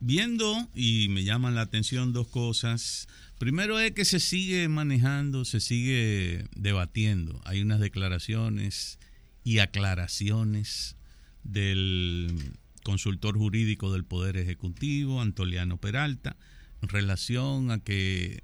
viendo, y me llaman la atención dos cosas. Primero es que se sigue manejando, se sigue debatiendo. Hay unas declaraciones y aclaraciones del consultor jurídico del Poder Ejecutivo, Antoliano Peralta, en relación a que,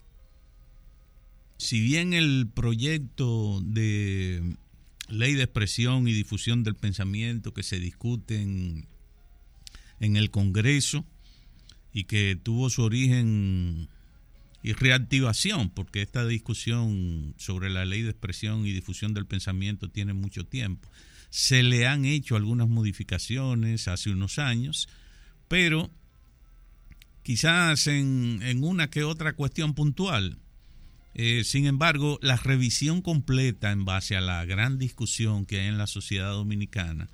si bien el proyecto de ley de expresión y difusión del pensamiento que se discute en el Congreso y que tuvo su origen y reactivación, porque esta discusión sobre la ley de expresión y difusión del pensamiento tiene mucho tiempo, se le han hecho algunas modificaciones hace unos años, pero quizás en una que otra cuestión puntual. Sin embargo, la revisión completa en base a la gran discusión que hay en la sociedad dominicana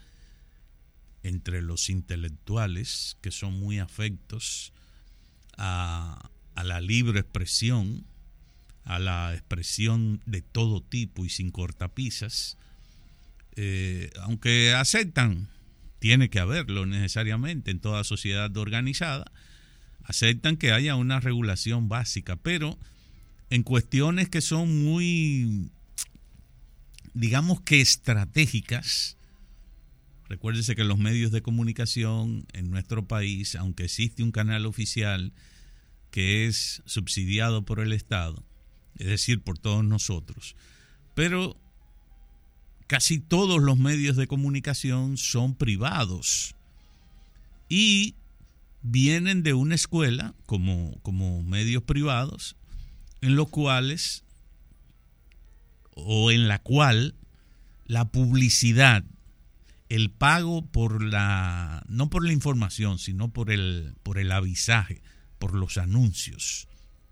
entre los intelectuales, que son muy afectos a la libre expresión, a la expresión de todo tipo y sin cortapisas, aunque aceptan, tiene que haberlo necesariamente en toda sociedad organizada, aceptan que haya una regulación básica, pero en cuestiones que son muy, digamos que estratégicas. Recuérdese que los medios de comunicación en nuestro país, aunque existe un canal oficial que es subsidiado por el Estado, es decir, por todos nosotros, pero casi todos los medios de comunicación son privados y vienen de una escuela como medios privados, en los cuales o en la cual la publicidad, el pago por no por la información, sino por el avisaje, por los anuncios,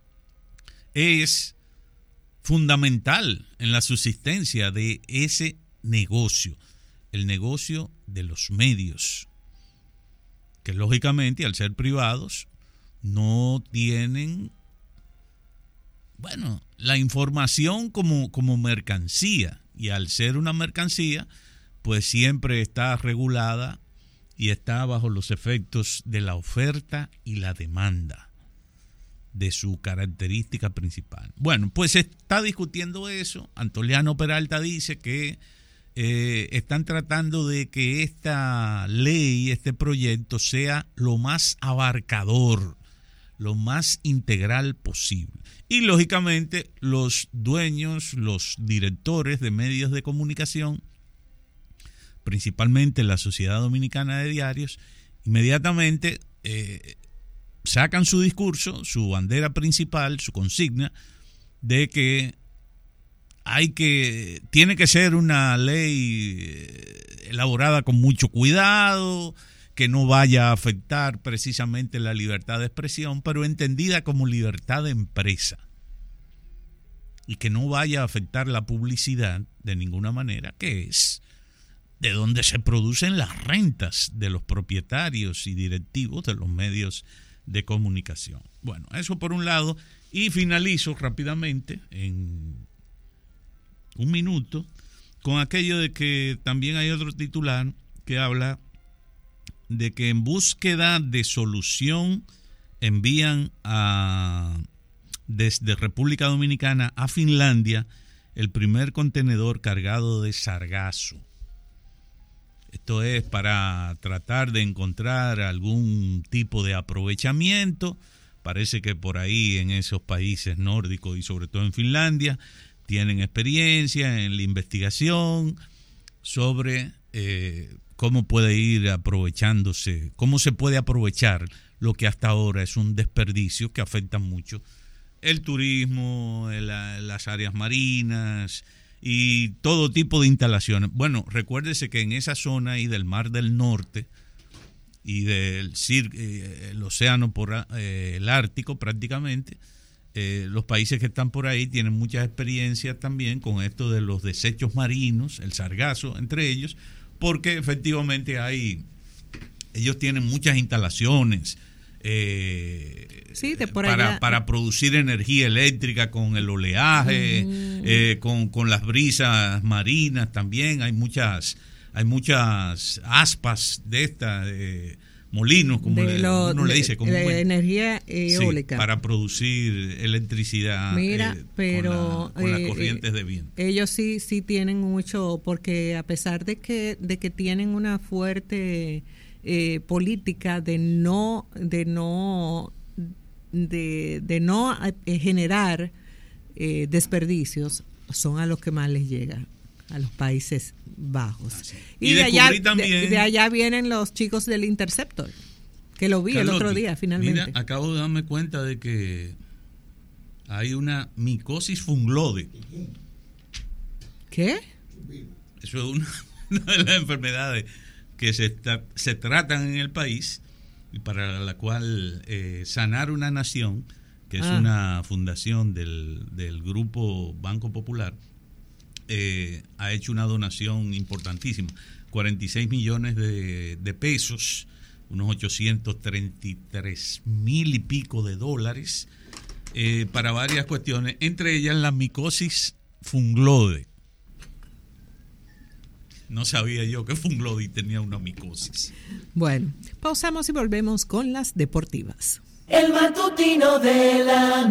es fundamental en la subsistencia de ese negocio, el negocio de los medios, que lógicamente al ser privados no tienen, la información como mercancía, y al ser una mercancía, pues siempre está regulada y está bajo los efectos de la oferta y la demanda, de su característica principal. Bueno, pues se está discutiendo eso. Antoliano Peralta dice que están tratando de que esta ley, este proyecto, sea lo más abarcador, lo más integral posible. Y lógicamente los dueños, los directores de medios de comunicación, principalmente la Sociedad Dominicana de Diarios, inmediatamente sacan su discurso, su bandera principal, su consigna, de que tiene que ser una ley elaborada con mucho cuidado, que no vaya a afectar precisamente la libertad de expresión, pero entendida como libertad de empresa, y que no vaya a afectar la publicidad de ninguna manera, que es de donde se producen las rentas de los propietarios y directivos de los medios de comunicación. Bueno, eso por un lado, y finalizo rápidamente en un minuto con aquello de que también hay otro titular que habla de que en búsqueda de solución envían desde República Dominicana a Finlandia el primer contenedor cargado de sargazo. Esto es para tratar de encontrar algún tipo de aprovechamiento. Parece que por ahí en esos países nórdicos y sobre todo en Finlandia tienen experiencia en la investigación sobre cómo puede ir aprovechándose, cómo se puede aprovechar lo que hasta ahora es un desperdicio que afecta mucho el turismo, las áreas marinas y todo tipo de instalaciones. Bueno, recuérdese que en esa zona ahí del Mar del Norte y del el océano el Ártico prácticamente, los países que están por ahí tienen muchas experiencias también con esto de los desechos marinos, el sargazo entre ellos, porque efectivamente ellos tienen muchas instalaciones para producir energía eléctrica con el oleaje, con las brisas marinas también. Hay muchas aspas de estas molinos, como uno le dice, de energía eólica. Sí, para producir electricidad. Mira, pero con las corrientes de viento. Ellos sí tienen mucho, porque a pesar de que tienen una fuerte política de no generar desperdicios, son a los que más les llega, a los Países Bajos. Y de allá vienen los chicos del Interceptor, que lo vi Carlotti, el otro día finalmente. Mira, acabo de darme cuenta de que hay una micosis funglode. ¿Qué? Eso es una de las enfermedades que se tratan en el país y para la cual Sanar una Nación, que es una fundación del Grupo Banco Popular, ha hecho una donación importantísima, 46 millones de pesos, unos 833,000 y pico de dólares, para varias cuestiones, entre ellas la micosis funglode. No sabía yo que funglode tenía una micosis. Bueno, pausamos y volvemos con las deportivas. El matutino de la